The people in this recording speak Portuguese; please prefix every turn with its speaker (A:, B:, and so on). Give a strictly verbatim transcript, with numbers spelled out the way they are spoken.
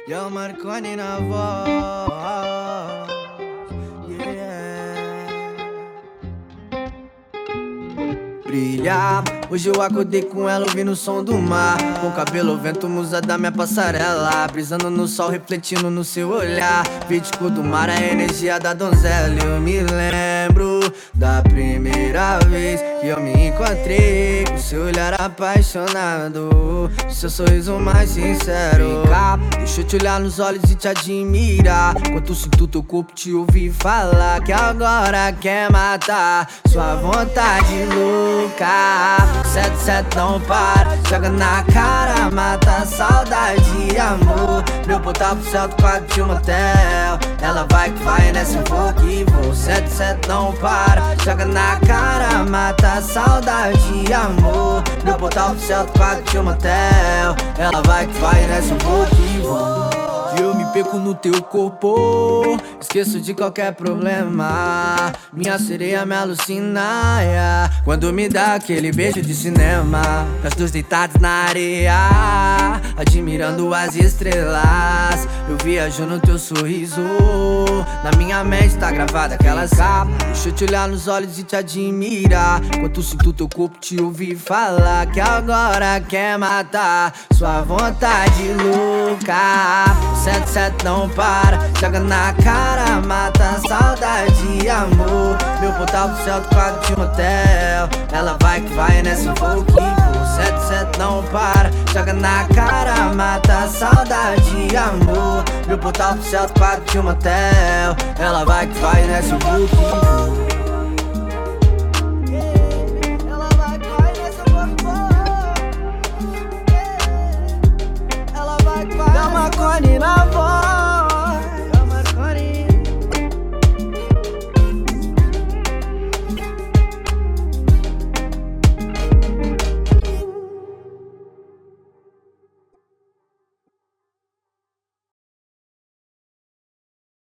A: E o Marconi na voz, yeah. Brilhar, hoje eu acordei com ela ouvindo o som do mar. Com o cabelo vento, musa da minha passarela. Brisando no sol, refletindo no seu olhar. Vítico do mar, a energia da donzela. Eu me lembro da primeira vez que eu me encontrei com seu olhar apaixonado, seu sorriso mais sincero. Vem cá, deixa eu te olhar nos olhos e te admirar. Quanto sinto teu corpo te ouvir falar que agora quer matar sua vontade louca. Sete, sete não para, joga na cara, mata a saudade, amor. Meu botar pro céu do quarto de um motel. Ela vai que vai, nessa eu vou que vou. Sete, sete não para, joga na cara, mata a saudade, amor. Meu botar pro céu do quarto de um motel. Ela vai que vai, nessa eu vou que vou. Eu me perco no teu corpo, esqueço de qualquer problema. Minha sereia me alucina, yeah, quando me dá aquele beijo de cinema. Nós dois deitados na areia, admirando as estrelas. Eu viajo no teu sorriso, na minha mente tá gravada aquelas capas. Deixa eu te olhar nos olhos e te admirar. Quanto sinto teu corpo te ouvir falar que agora quer matar sua vontade louca. Sete, sete não para, joga na cara, mata a saudade, amor. Meu portal pro céu do quarto de motel. Ela vai que vai, nessa eu vou que vou. Sete, sete não para, joga na cara, mata a saudade, amor. Meu portal pro céu do quarto de motel. Ela vai que vai, nessa eu vou que vou. Marconi na